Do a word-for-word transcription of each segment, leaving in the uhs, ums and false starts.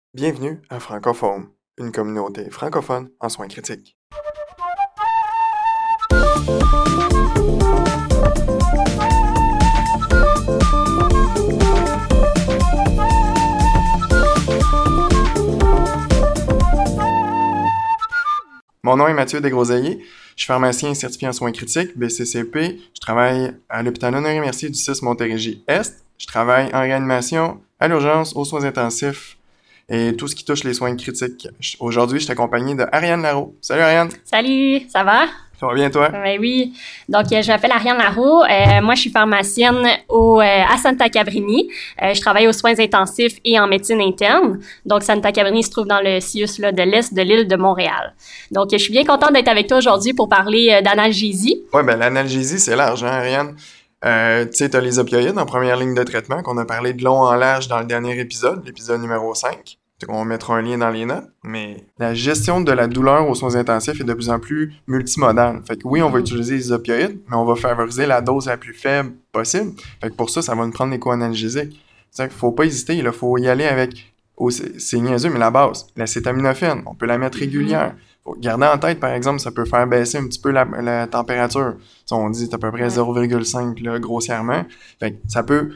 Bienvenue à Francophone, une communauté francophone en soins critiques. Mon nom est Mathieu Desgroseilliers, je suis pharmacien certifié en soins critiques, B C C P. Je travaille à l'hôpital Honoré-Mercier du six Montérégie-Est. Je travaille en réanimation, à l'urgence, aux soins intensifs et tout ce qui touche les soins critiques. Aujourd'hui, je suis accompagné de Ariane Larreau. Salut Ariane! Salut, ça va? Ça va bien toi? Ben oui. Donc, euh, je m'appelle Ariane Larreau. Euh, moi, je suis pharmacienne au, euh, à Santa Cabrini. Euh, je travaille aux soins intensifs et en médecine interne. Donc, Santa Cabrini se trouve dans le C I U S là, de l'Est de l'île de Montréal. Donc, je suis bien contente d'être avec toi aujourd'hui pour parler euh, d'analgésie. Oui, ben l'analgésie, c'est large, hein, Ariane? Euh, tu sais, t'as les opioïdes en première ligne de traitement, qu'on a parlé de long en large dans le dernier épisode, l'épisode numéro cinq. On mettra un lien dans les notes, mais la gestion de la douleur aux soins intensifs est de plus en plus multimodale. Fait que oui, on va utiliser les opioïdes, mais on va favoriser la dose la plus faible possible. Fait que pour ça, ça va nous prendre des co-analgésiques. C'est-à-dire qu'il faut pas hésiter, il faut y aller avec, oh, c'est, c'est niaiseux, mais la base, l'acétaminophène, on peut la mettre régulière. Faut garder en tête, par exemple, ça peut faire baisser un petit peu la, la température. T'sais, on dit à peu près zéro virgule cinq là, grossièrement. Fait que ça peut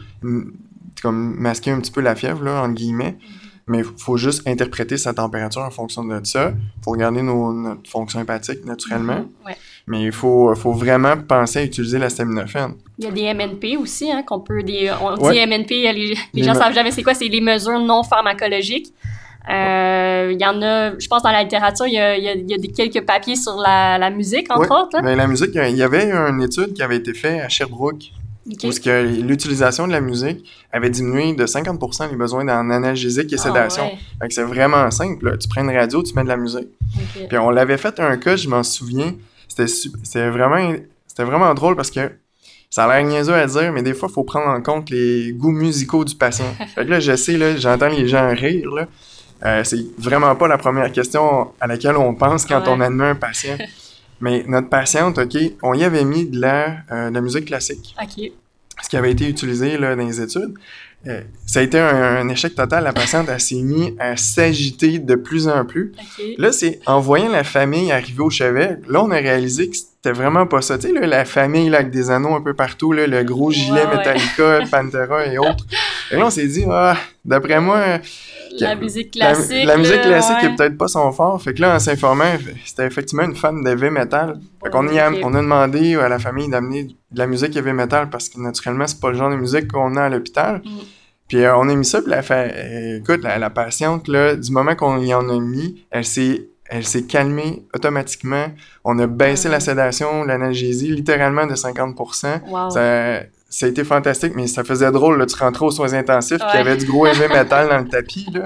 comme masquer un petit peu la fièvre, là, entre guillemets. Mais il faut juste interpréter sa température en fonction de ça. Il faut regarder nos, notre fonction hépatique naturellement. Mm-hmm. Ouais. Mais il faut, faut vraiment penser à utiliser l'acétaminophène. Il y a des M N P aussi, hein, qu'on peut... Des, on ouais. dit M N P, les, les, les gens ne me... savent jamais c'est quoi, c'est les mesures non pharmacologiques. Euh, il y en a, je pense dans la littérature, il y a, il y a, il y a des, quelques papiers sur la, la musique, entre ouais. autres. Hein? Ben, la musique, il y avait une étude qui avait été faite à Sherbrooke. Okay. Où que l'utilisation de la musique avait diminué de cinquante pour cent les besoins en analgésique et sédation. Oh, ouais. Fait que c'est vraiment simple. Là. Tu prends une radio, tu mets de la musique. Okay. Puis on l'avait fait un cas, je m'en souviens. C'était, c'était, vraiment, c'était vraiment drôle parce que ça a l'air niaiseux à dire, mais des fois, il faut prendre en compte les goûts musicaux du patient. Fait que là, je sais, là, j'entends les gens rire. Là. Euh, c'est vraiment pas la première question à laquelle on pense quand ouais. on admet un patient. Mais notre patiente, OK, on y avait mis de la, euh, de la musique classique. OK. Ce qui avait été utilisé là, dans les études. Euh, ça a été un, un échec total. La patiente, elle s'est mise à s'agiter de plus en plus. Okay. Là, c'est en voyant la famille arriver au chevet, là, on a réalisé que c'était vraiment pas ça. Tu sais, là, la famille là, avec des anneaux un peu partout, là, le gros gilet ouais, Metallica, ouais. Pantera et autres. Et là, on s'est dit, ah, d'après moi... La musique classique. La, la musique classique ouais. est peut-être pas son fort. Fait que là, en s'informant, c'était effectivement une fan de heavy metal. Fait qu'on y a, okay. on a demandé à la famille d'amener de la musique heavy metal parce que naturellement, c'est pas le genre de musique qu'on a à l'hôpital. Mm. Puis euh, on a mis ça, puis la fa... euh, écoute, la, la patiente, là, du moment qu'on y en a mis, elle s'est, elle s'est calmée automatiquement. On a baissé mm. la sédation, l'analgésie, littéralement de cinquante pour cent. Wow. Ça, ça a été fantastique, mais ça faisait drôle, là, tu rentrais aux soins intensifs, puis il y avait du gros heavy metal dans le tapis, là.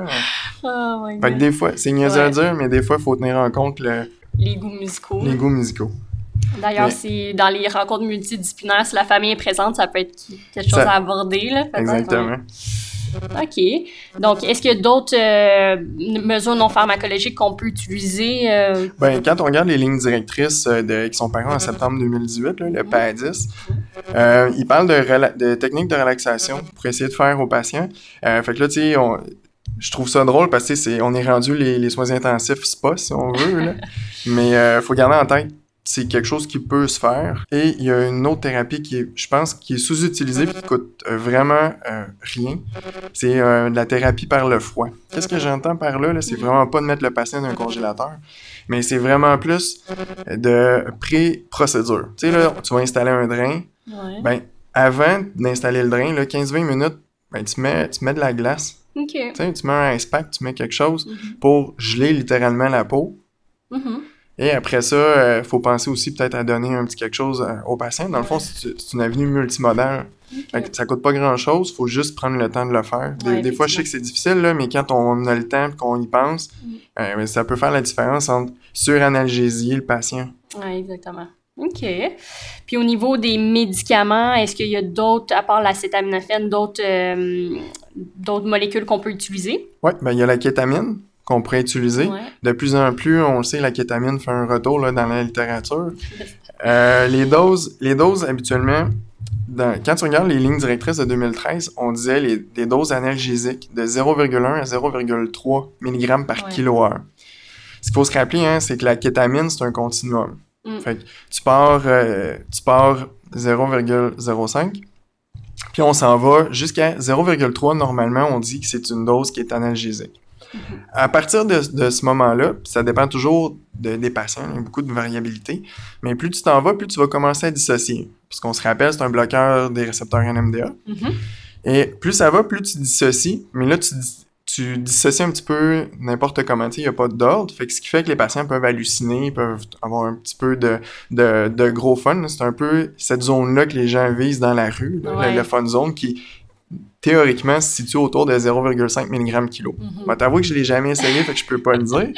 Oh my God. Fait que des fois, c'est niaiseux ouais. à dire, mais des fois, il faut tenir en compte le... les goûts musicaux. Les goûts musicaux. D'ailleurs, mais... c'est dans les rencontres multidisciplinaires, si la famille est présente, ça peut être quelque chose ça... à aborder, là. Exactement. Ouais. OK. Donc, est-ce qu'il y a d'autres euh, mesures non pharmacologiques qu'on peut utiliser? Euh... Ben, quand on regarde les lignes directrices euh, de, qui sont parues en septembre deux mille dix-huit, là, le P A D I S, euh, ils parlent de, rela- de techniques de relaxation pour essayer de faire aux patients. Euh, fait que là, tu sais, on... je trouve ça drôle parce que c'est, on est rendu les, les soins intensifs spa, si on veut, là. Mais il euh, faut garder en tête c'est quelque chose qui peut se faire. Et il y a une autre thérapie qui est, je pense, qui est sous-utilisée et qui coûte euh, vraiment euh, rien. C'est euh, de la thérapie par le froid. Qu'est-ce que j'entends par là, là? C'est vraiment pas de mettre le patient dans un congélateur, mais c'est vraiment plus de pré-procédure. Tu sais, là, tu vas installer un drain. Ouais. Ben, avant d'installer le drain, là, quinze à vingt minutes, ben, tu mets, tu mets de la glace. Okay. Tu sais, tu mets un ice pack, tu mets quelque chose mm-hmm. pour geler littéralement la peau. Mm-hmm. Et après ça, il euh, faut penser aussi peut-être à donner un petit quelque chose euh, au patient. Dans le fond, c'est, c'est une avenue multimodale. Okay. Ça coûte pas grand-chose, il faut juste prendre le temps de le faire. Des, ouais, des fois, je sais que c'est difficile, là, mais quand on a le temps et qu'on y pense, mm. euh, ça peut faire la différence entre suranalgésier le patient. Oui, exactement. OK. Puis au niveau des médicaments, est-ce qu'il y a d'autres, à part l'acétaminophène, d'autres, euh, d'autres molécules qu'on peut utiliser? Oui, ben il y a la kétamine qu'on pourrait utiliser. Ouais. De plus en plus, on le sait, la kétamine fait un retour là, dans la littérature. Euh, les doses, les doses habituellement, dans, quand tu regardes les lignes directrices de deux mille treize, on disait les, des doses analgésiques de zéro virgule un à zéro virgule trois milligrammes par ouais. kiloheure. Ce qu'il faut se rappeler, hein, c'est que la kétamine, c'est un continuum. Mm. Fait que tu pars, euh, tu pars zéro virgule zéro cinq, puis on s'en va jusqu'à zéro virgule trois. Normalement, on dit que c'est une dose qui est analgésique. Mm-hmm. À partir de, de ce moment-là, ça dépend toujours de, des patients, il y a beaucoup de variabilité, mais plus tu t'en vas, plus tu vas commencer à dissocier. Parce qu'on se rappelle, c'est un bloqueur des récepteurs N M D A. Mm-hmm. Et plus ça va, plus tu dissocies, mais là, tu, tu dissocies un petit peu n'importe comment, il n'y a pas d'ordre, fait que ce qui fait que les patients peuvent halluciner, peuvent avoir un petit peu de, de, de gros fun. C'est un peu cette zone-là que les gens visent dans la rue, là, ouais. le, le fun zone qui... théoriquement, se situe autour de zéro virgule cinq milligrammes kilo. Mm-hmm. Bon, t'avoues que je l'ai jamais essayé, fait que je peux pas le dire.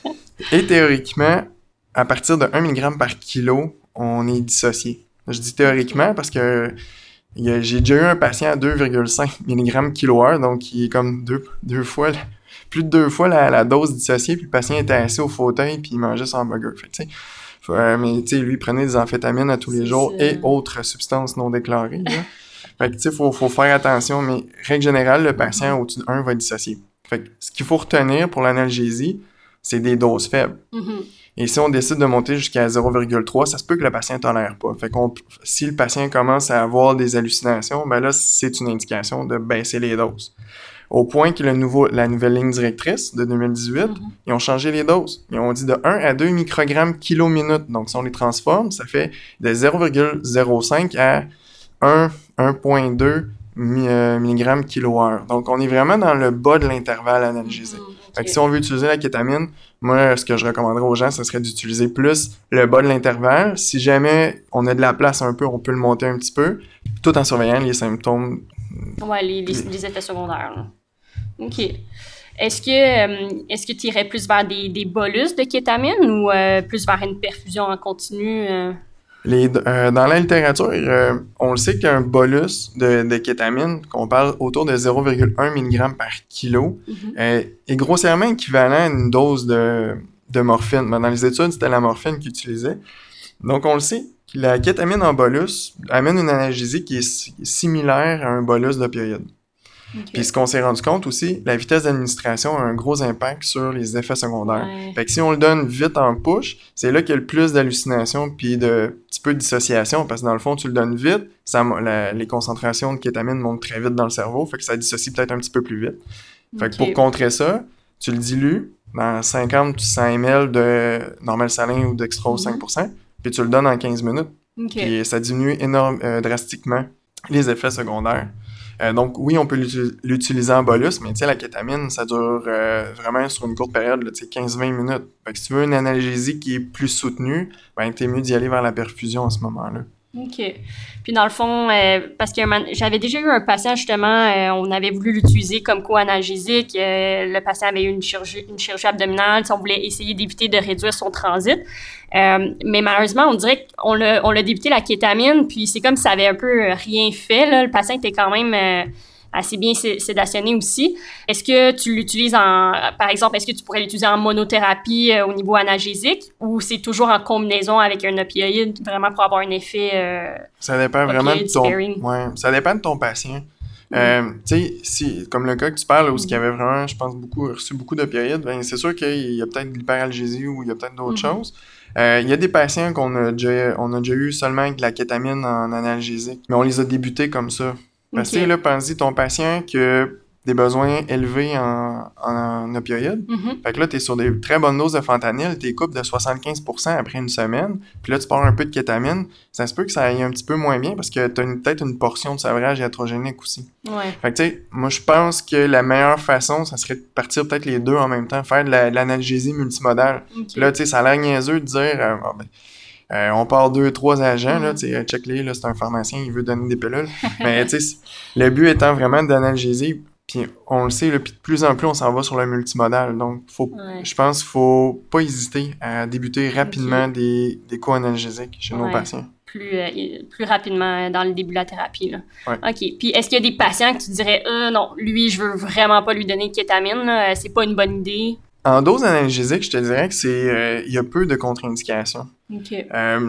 Et théoriquement, à partir de un milligramme par kilo, on est dissocié. Je dis théoriquement parce que y a, j'ai déjà eu un patient à deux virgule cinq milligrammes kiloheure, donc il est comme deux, deux fois, plus de deux fois la, la dose dissociée, puis le patient était assis au fauteuil, puis il mangeait son hamburger. Fait que, tu sais, euh, mais tu sais, lui, il prenait des amphétamines à tous les jours c'est... et autres substances non déclarées, là. Fait que, tu sais, faut, faut faire attention, mais règle générale, le patient au-dessus de un va dissocier. Fait que, ce qu'il faut retenir pour l'analgésie, c'est des doses faibles. Mm-hmm. Et si on décide de monter jusqu'à zéro virgule trois, ça se peut que le patient tolère pas. Fait qu'on, si le patient commence à avoir des hallucinations, ben là, c'est une indication de baisser les doses. Au point que le nouveau, la nouvelle ligne directrice de deux mille dix-huit, mm-hmm. ils ont changé les doses. Ils ont dit de un à deux microgrammes kilo-minute. Donc, si on les transforme, ça fait de zéro virgule zéro cinq à un virgule deux milligrammes kiloheure. Donc, on est vraiment dans le bas de l'intervalle analgésique. Mmh, okay. Fait que si on veut utiliser la kétamine, moi, ce que je recommanderais aux gens, ce serait d'utiliser plus le bas de l'intervalle. Si jamais on a de la place un peu, on peut le monter un petit peu, tout en surveillant les symptômes. Ouais, les, les, les effets secondaires. Là. OK. Est-ce que euh, est-ce que tu irais plus vers des, des bolus de kétamine ou euh, plus vers une perfusion en continu? Euh... Les, euh, dans la littérature, euh, on le sait qu'un bolus de, de kétamine, qu'on parle autour de zéro virgule un milligramme par kilo, mm-hmm. euh, est grossièrement équivalent à une dose de, de morphine. Mais dans les études, c'était la morphine qu'ils utilisaient. Donc, on le sait, la kétamine en bolus amène une analgésie qui est similaire à un bolus d'opioïdes. Okay. Puis ce qu'on s'est rendu compte aussi, la vitesse d'administration a un gros impact sur les effets secondaires. Ouais. Fait que si on le donne vite en push, c'est là qu'il y a le plus d'hallucinations puis de petit peu de dissociation, parce que dans le fond, tu le donnes vite, ça, la, les concentrations de kétamine montent très vite dans le cerveau, fait que ça dissocie peut-être un petit peu plus vite. Fait okay. que pour contrer ça, tu le dilues dans cinquante à cent millilitres de normal salin ou dextrose mm-hmm. cinq pour cent, puis tu le donnes en quinze minutes. Okay. Puis ça diminue énorme, euh, drastiquement les effets secondaires. Euh, donc, oui, on peut l'util- l'utiliser en bolus, mais tu sais, la kétamine, ça dure euh, vraiment sur une courte période, tu sais, quinze à vingt minutes. Fait que si tu veux une analgésie qui est plus soutenue, ben, t'es mieux d'y aller vers la perfusion à ce moment-là. OK. Puis dans le fond, euh, parce que j'avais déjà eu un patient, justement, euh, on avait voulu l'utiliser comme co-analgésique. Euh, le patient avait eu une chirurgie, une chirurgie abdominale. On voulait essayer d'éviter de réduire son transit. Euh, mais malheureusement, on dirait qu'on l'a, on l'a débuté la kétamine, puis c'est comme si ça avait un peu rien fait, là. Le patient était quand même euh, assez bien sédationné aussi. Est-ce que tu l'utilises en... Par exemple, est-ce que tu pourrais l'utiliser en monothérapie euh, au niveau analgésique, ou c'est toujours en combinaison avec un opioïde, vraiment pour avoir un effet euh, ça dépend vraiment de ton... Ouais, ça dépend de ton patient. Mm. Euh, tu sais, si, comme le cas que tu parles, où mm. il y avait vraiment, je pense, beaucoup reçu beaucoup d'opioïdes, ben c'est sûr qu'il y a peut-être de l'hyperalgésie ou il y a peut-être d'autres mm. choses. Il euh, y a des patients qu'on a déjà, on a déjà eu seulement avec de la kétamine en analgésique, mais on les a débutés comme ça. Parce que okay. là, pense-y, ton patient qui a des besoins élevés en, en opioïdes, mm-hmm. fait que là, t'es sur des très bonnes doses de fentanyl, t'es coupes de soixante-quinze pour cent après une semaine, puis là, tu pars un peu de kétamine, ça se peut que ça aille un petit peu moins bien parce que t'as une, peut-être une portion de sevrage iatrogénique aussi. Ouais. Fait que tu sais, moi, je pense que la meilleure façon, ça serait de partir peut-être les deux en même temps, faire de, la, de l'analgésie multimodale. Okay. Là, tu sais, ça a l'air niaiseux de dire... Euh, oh, ben, Euh, on part deux, trois agents, mm. là, tu sais, check-les, là, c'est un pharmacien, il veut donner des pilules. Mais, tu sais, le but étant vraiment d'analgésie, puis on le sait, là, puis de plus en plus, on s'en va sur le multimodal. Donc, faut, ouais. je pense qu'il faut pas hésiter à débuter rapidement okay. des, des co-analgésiques chez ouais. nos patients. Plus, euh, plus rapidement dans le début de la thérapie, là. Ouais. OK. Puis, est-ce qu'il y a des patients que tu dirais, euh, non, lui, je veux vraiment pas lui donner de kétamine, là, c'est pas une bonne idée? En dose analgésique, je te dirais que c'est, euh, il y a peu de contre-indications. Okay. Euh,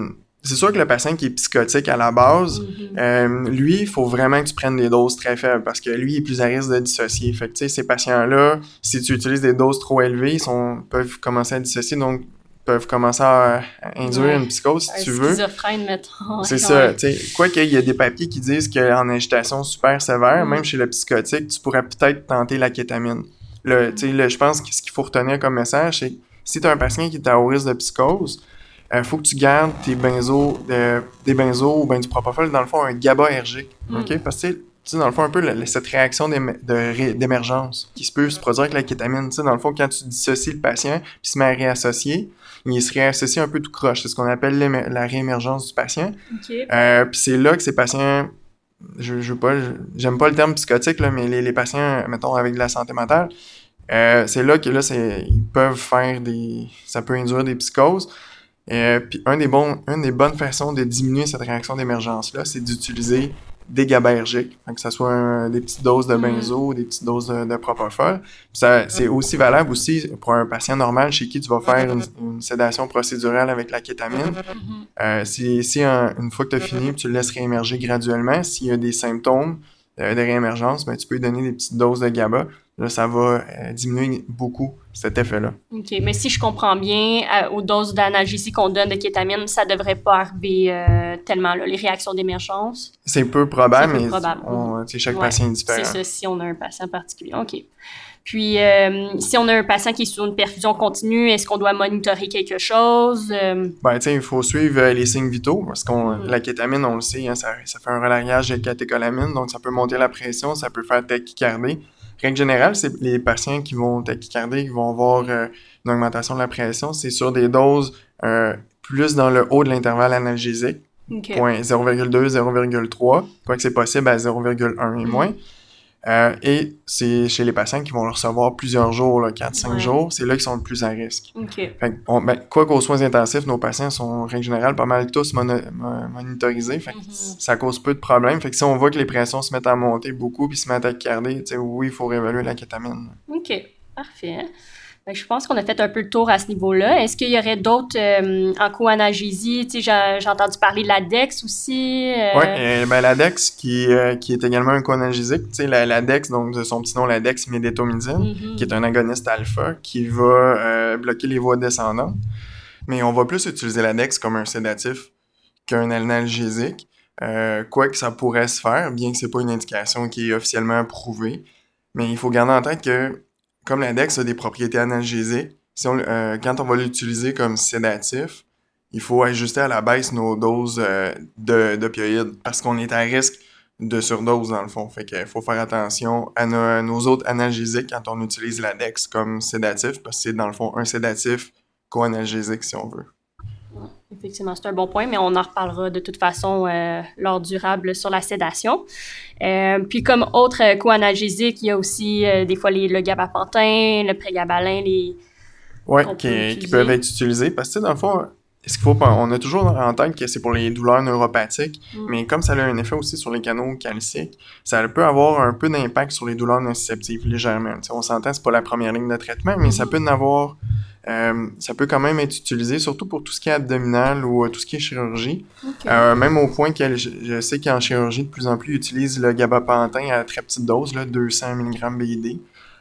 c'est sûr que le patient qui est psychotique à la base, Mm-hmm. euh, lui, il faut vraiment que tu prennes des doses très faibles parce que lui, il est plus à risque de dissocier. Fait que, tu sais, ces patients-là, si tu utilises des doses trop élevées, ils sont, peuvent commencer à dissocier, donc peuvent commencer à, à induire Ouais. une psychose, si Un tu veux. schizophrène, mettons. C'est Ouais. ça, tu sais. Quoi qu'il y a des papiers qui disent qu'en agitation super sévère, Mm. même chez le psychotique, tu pourrais peut-être tenter la kétamine. Le, tu sais, le- je pense que ce qu'il faut retenir comme message, c'est que si tu as un patient qui est à haut risque de psychose, il euh, faut que tu gardes tes benzos, euh, des benzos ou ben du propofol, dans le fond, un GABAergique. Mm. OK? Parce que, tu sais, dans le fond, un peu le- cette réaction d'éme- de ré- d'émergence qui se peut se produire avec la kétamine. Tu sais, dans le fond, quand tu dissocies le patient puis se met à réassocier, il se réassocie un peu tout croche. C'est ce qu'on appelle l'émer- la réémergence du patient. OK. Euh, puis c'est là que ces patients, je, je veux pas, je- j'aime pas le terme psychotique, là, mais les, les patients, mettons, avec de la santé mentale, euh, c'est là que là, c'est, ils peuvent faire des, ça peut induire des psychoses. Euh, puis un des bons, une des bonnes façons de diminuer cette réaction d'émergence-là, c'est d'utiliser des GABAergiques, que ce soit un- des petites doses de benzo, mm. des petites doses de, de propofol. Puis ça, c'est aussi valable aussi pour un patient normal chez qui tu vas faire une, une sédation procédurale avec la kétamine. Mm-hmm. Euh, si si un, une fois que tu as fini, tu le laisses réémerger graduellement, s'il y a des symptômes euh, de réémergence, ben, tu peux lui donner des petites doses de GABA. Là, ça va euh, diminuer beaucoup cet effet-là. OK. Mais si je comprends bien, euh, aux doses d'analgésie qu'on donne de kétamine, ça devrait pas arriver euh, tellement, là, les réactions d'émergence. C'est peu probable, C'est peu mais probable. on, chaque Ouais, patient est différent. C'est ça, si on a un patient particulier. OK. Puis, euh, si on a un patient qui est sur une perfusion continue, est-ce qu'on doit monitorer quelque chose? Euh... Ben, tu sais, il faut suivre euh, les signes vitaux, parce que Mm. la kétamine, on le sait, hein, ça, ça fait un relâchage de catécholamine, donc ça peut monter la pression, ça peut faire tachycardie. Règle générale, c'est les patients qui vont tachycarder, qui vont avoir euh, une augmentation de la pression, c'est sur des doses euh, plus dans le haut de l'intervalle analgésique, Okay. point zéro virgule deux, zéro virgule trois, quoique c'est possible à zéro virgule un et moins. Euh, et c'est chez les patients qui vont le recevoir plusieurs jours, quatre à cinq Ouais. jours, c'est là qu'ils sont le plus à risque. OK. Fait on, ben, quoi qu'aux soins intensifs, nos patients sont, en règle générale, pas mal tous mono, mo- monitorisés. Fait que Mm-hmm. ça cause peu de problèmes. Fait que si on voit que les pressions se mettent à monter beaucoup puis se mettent à tachycarder, tu sais, oui, il faut réévaluer la kétamine. OK. Parfait. Ben, je pense qu'on a fait un peu le tour à ce niveau-là. Est-ce qu'il y aurait d'autres euh, en co-analgésie? Tu sais, j'ai, j'ai entendu parler de la Dex aussi. Euh... Oui, euh, ben, la Dex, qui, euh, qui est également un co-analgésique, tu sais, la, la Dex, donc de son petit nom, la Dex médétomidine, Mm-hmm. qui est un agoniste alpha qui va euh, bloquer les voies descendantes. Mais on va plus utiliser la Dex comme un sédatif qu'un analgésique, euh, quoi que ça pourrait se faire, bien que c'est pas une indication qui est officiellement approuvée. Mais il faut garder en tête que, comme l'index a des propriétés analgésiques, si on, euh, quand on va l'utiliser comme sédatif, il faut ajuster à la baisse nos doses euh, de, d'opioïdes parce qu'on est à risque de surdose dans le fond. Fait qu'il faut faire attention à nos, nos autres analgésiques quand on utilise l'index comme sédatif parce que c'est dans le fond un sédatif co-analgésique si on veut. Effectivement, c'est un bon point, mais on en reparlera de toute façon euh, lors durable sur la sédation. Euh, puis comme autre euh, co-analgésique, il y a aussi euh, des fois les, le gabapentin, le prégabalin, les... Oui, qui, qui peuvent être utilisés. Parce que, dans le fond, ce qu'il faut pas, on a toujours en tête que c'est pour les douleurs neuropathiques, mm. mais comme ça a un effet aussi sur les canaux calciques, ça peut avoir un peu d'impact sur les douleurs nociceptives, légèrement. T'sais, on s'entend, c'est pas la première ligne de traitement, mais mm. ça peut en avoir... Euh, ça peut quand même être utilisé, surtout pour tout ce qui est abdominal ou euh, tout ce qui est chirurgie. Okay. Euh, même au point que je, je sais qu'en chirurgie, de plus en plus, ils utilisent le gabapentin à très petite dose, là, deux cents milligrammes B I D.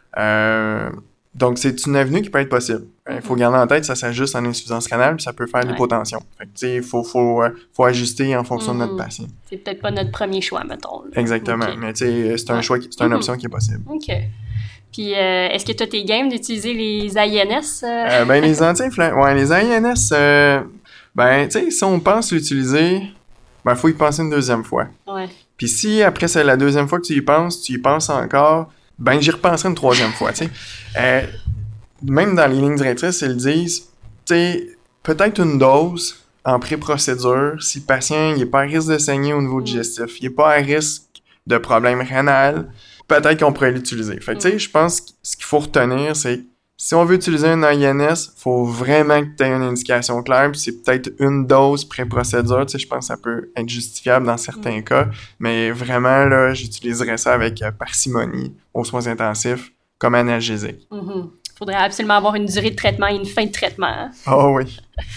Euh, donc, c'est une avenue qui peut être possible. Il mm-hmm. faut garder en tête, ça s'ajuste en insuffisance rénale, puis ça peut faire ouais. l'hypotension. Fait que, tu sais, il faut, faut, faut ajuster en fonction mm-hmm. de notre patient. C'est peut-être pas notre premier choix, mettons. Là. Exactement, okay. mais tu sais, c'est un ouais. choix, c'est une mm-hmm. option qui est possible. OK. Puis, euh, est-ce que tu as tes games d'utiliser les A I N S? Euh? Euh, ben, les anti-inflammatoires. Ouais, les A I N S, euh, ben, tu sais, si on pense l'utiliser, ben, faut y penser une deuxième fois. Ouais. Puis, si après c'est la deuxième fois que tu y penses, tu y penses encore, ben, j'y repenserai une troisième fois, tu sais. Euh, même dans les lignes directrices, ils disent, tu sais, peut-être une dose en pré-procédure si le patient n'est pas à risque de saigner au niveau digestif, il n'est pas à risque de problème rénal. Peut-être qu'on pourrait l'utiliser. Fait que, tu sais, je pense que ce qu'il faut retenir, c'est que si on veut utiliser un A I N S, il faut vraiment que tu aies une indication claire, puis c'est peut-être une dose pré-procédure. Tu sais, je pense que ça peut être justifiable dans certains mm. cas, mais vraiment, là, j'utiliserais ça avec euh, parcimonie aux soins intensifs comme analgésique. Il mm-hmm. faudrait absolument avoir une durée de traitement et une fin de traitement. Ah oh, oui.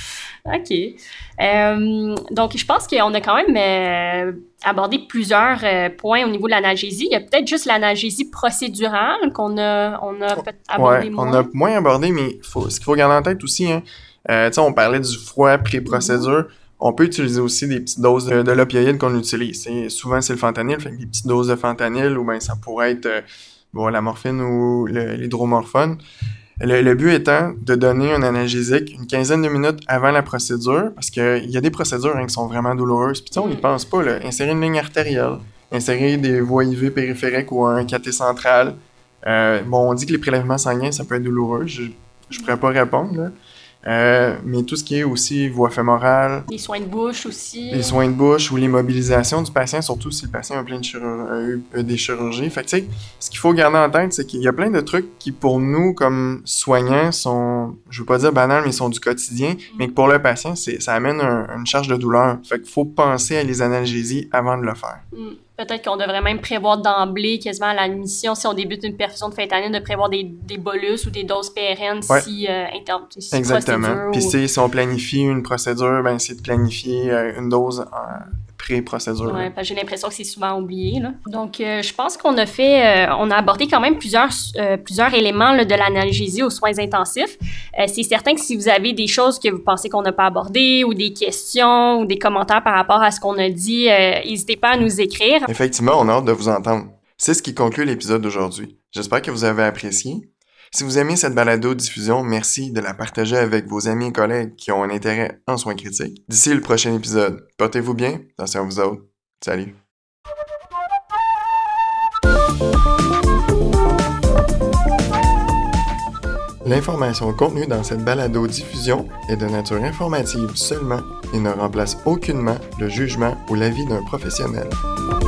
OK. Euh, donc, je pense qu'on a quand même euh, abordé plusieurs euh, points au niveau de l'analgésie. Il y a peut-être juste l'analgésie procédurale qu'on a, on a peut-être abordé ouais, moins. on a moins abordé, mais faut, ce qu'il faut garder en tête aussi, hein, euh, tu sais, on parlait du froid pré-procédure. Mm-hmm. On peut utiliser aussi des petites doses de, de l'opioïde qu'on utilise. C'est, souvent, c'est le fentanyl, fait que des petites doses de fentanyl, ou bien ça pourrait être euh, bon, la morphine ou le, l'hydromorphone. Le, le but étant de donner un analgésique une quinzaine de minutes avant la procédure, parce qu'il y a des procédures hein, qui sont vraiment douloureuses. Puis tu sais, on n'y pense pas, là. Insérer une ligne artérielle, insérer des voies I V périphériques ou un cathé central. Euh, bon, on dit que les prélèvements sanguins, ça peut être douloureux. Je ne pourrais pas répondre, là. Euh, mais tout ce qui est aussi voie fémorale. Les soins de bouche aussi. Les soins de bouche ou l'immobilisation du patient, surtout si le patient a, plein de chirur- a eu a des chirurgies. Fait que tu sais, ce qu'il faut garder en tête, c'est qu'il y a plein de trucs qui pour nous, comme soignants, sont, je veux pas dire banals, mais sont du quotidien, mm. mais que pour le patient, c'est, ça amène un, une charge de douleur. Fait qu'il faut penser à les analgésies avant de le faire. Mm. Peut-être qu'on devrait même prévoir d'emblée, quasiment à l'admission, si on débute une perfusion de fentanyl, de prévoir des, des bolus ou des doses P R N ouais. si, euh, inter- si exactement. Puis ou... si on planifie une procédure, ben c'est de planifier euh, une dose en pré-procédure. Oui, parce que j'ai l'impression que c'est souvent oublié. Là. Donc, euh, je pense qu'on a fait, euh, on a abordé quand même plusieurs, euh, plusieurs éléments là, de l'analgésie aux soins intensifs. Euh, c'est certain que si vous avez des choses que vous pensez qu'on n'a pas abordées ou des questions ou des commentaires par rapport à ce qu'on a dit, euh, n'hésitez pas à nous écrire. Effectivement, on a hâte de vous entendre. C'est ce qui conclut l'épisode d'aujourd'hui. J'espère que vous avez apprécié. Si vous aimez cette balado-diffusion, merci de la partager avec vos amis et collègues qui ont un intérêt en soins critiques. D'ici le prochain épisode, portez-vous bien, attention à vous autres. Salut! L'information contenue dans cette balado-diffusion est de nature informative seulement et ne remplace aucunement le jugement ou l'avis d'un professionnel.